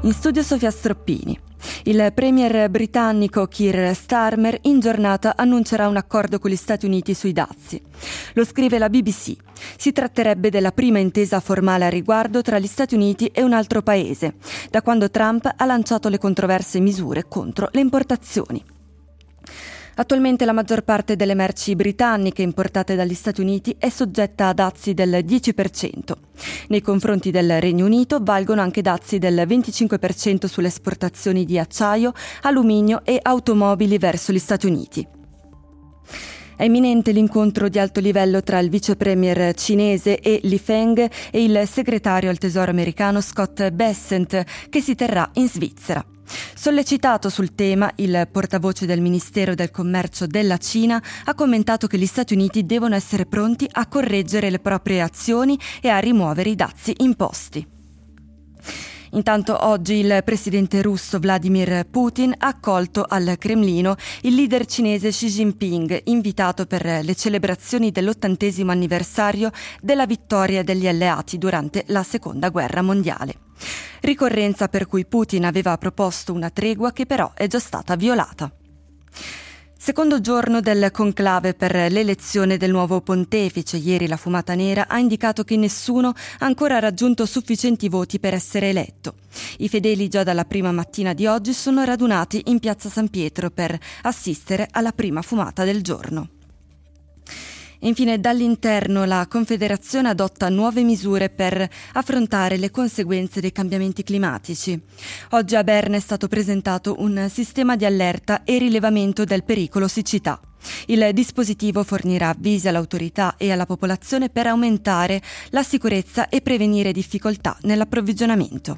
In studio Sofia Stroppini. Il premier britannico Keir Starmer in giornata annuncerà un accordo con gli Stati Uniti sui dazi. Lo scrive la BBC. Si tratterebbe della prima intesa formale a riguardo tra gli Stati Uniti e un altro paese, da quando Trump ha lanciato le controverse misure contro le importazioni. Attualmente la maggior parte delle merci britanniche importate dagli Stati Uniti è soggetta a dazi del 10%. Nei confronti del Regno Unito valgono anche dazi del 25% sulle esportazioni di acciaio, alluminio e automobili verso gli Stati Uniti. È imminente l'incontro di alto livello tra il vice premier cinese Li Feng e il segretario al tesoro americano Scott Bessent, che si terrà in Svizzera. Sollecitato sul tema, il portavoce del Ministero del Commercio della Cina ha commentato che gli Stati Uniti devono essere pronti a correggere le proprie azioni e a rimuovere i dazi imposti. Intanto oggi il presidente russo Vladimir Putin ha accolto al Cremlino il leader cinese Xi Jinping, invitato per le celebrazioni dell'80° anniversario della vittoria degli alleati durante la Seconda Guerra Mondiale. Ricorrenza per cui Putin aveva proposto una tregua che però è già stata violata. Secondo giorno del conclave per l'elezione del nuovo pontefice, ieri la Fumata Nera ha indicato che nessuno ha ancora raggiunto sufficienti voti per essere eletto. I fedeli già dalla prima mattina di oggi sono radunati in piazza San Pietro per assistere alla prima fumata del giorno. Infine, dall'interno la Confederazione adotta nuove misure per affrontare le conseguenze dei cambiamenti climatici. Oggi a Berna è stato presentato un sistema di allerta e rilevamento del pericolo siccità. Il dispositivo fornirà avvisi all'autorità e alla popolazione per aumentare la sicurezza e prevenire difficoltà nell'approvvigionamento.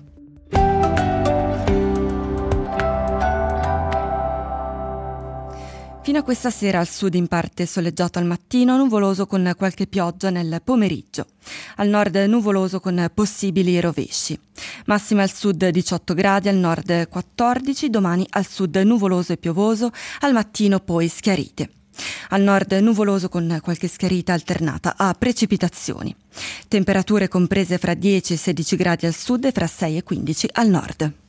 Fino a questa sera al sud in parte soleggiato al mattino, nuvoloso con qualche pioggia nel pomeriggio. Al nord nuvoloso con possibili rovesci. Massima al sud 18 gradi, al nord 14, domani al sud nuvoloso e piovoso, al mattino poi schiarite. Al nord nuvoloso con qualche schiarita alternata a precipitazioni. Temperature comprese fra 10 e 16 gradi al sud e fra 6 e 15 al nord.